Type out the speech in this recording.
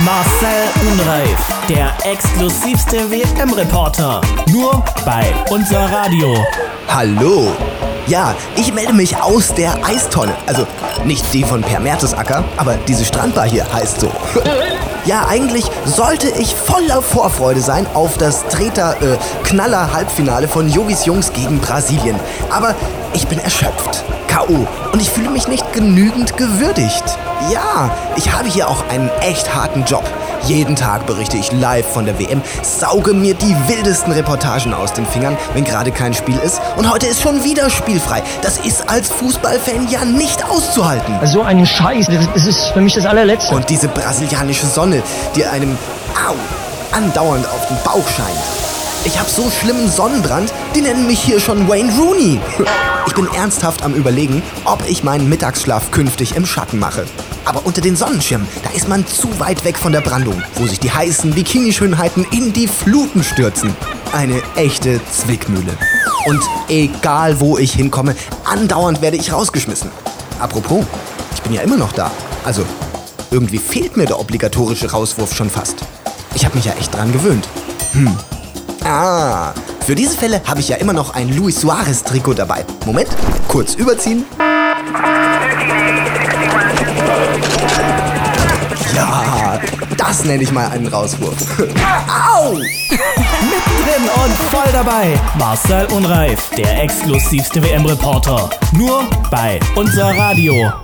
Marcel Unreif, der exklusivste WM-Reporter. Nur bei unser Radio. Hallo. Ja, ich melde mich aus der Eistonne. Also nicht die von Per Mertesacker, aber diese Strandbar hier heißt so. Ja, eigentlich sollte ich voller Vorfreude sein auf das Treter-Knaller-Halbfinale von Jogis Jungs gegen Brasilien. Aber ich bin erschöpft. K.O. Und ich fühle mich nicht genügend gewürdigt. Ja, ich habe hier auch einen echt harten Job. Jeden Tag berichte ich live von der WM, sauge mir die wildesten Reportagen aus den Fingern, wenn gerade kein Spiel ist. Und heute ist schon wieder spielfrei. Das ist als Fußballfan ja nicht auszuhalten. So einen Scheiß, das ist für mich das allerletzte. Und diese brasilianische Sonne, die einem andauernd auf den Bauch scheint. Ich habe so schlimmen Sonnenbrand, die nennen mich hier schon Wayne Rooney. Ich bin ernsthaft am Überlegen, ob ich meinen Mittagsschlaf künftig im Schatten mache. Aber unter den Sonnenschirmen, da ist man zu weit weg von der Brandung, wo sich die heißen Bikini-Schönheiten in die Fluten stürzen. Eine echte Zwickmühle. Und egal wo ich hinkomme, andauernd werde ich rausgeschmissen. Apropos, ich bin ja immer noch da. Also, irgendwie fehlt mir der obligatorische Rauswurf schon fast. Ich habe mich ja echt dran gewöhnt. Für diese Fälle habe ich ja immer noch ein Luis Suarez-Trikot dabei. Moment, kurz überziehen. Ja, das nenne ich mal einen Rauswurf. Au! Mittendrin und voll dabei. Marcel Unreif, der exklusivste WM-Reporter. Nur bei unser Radio.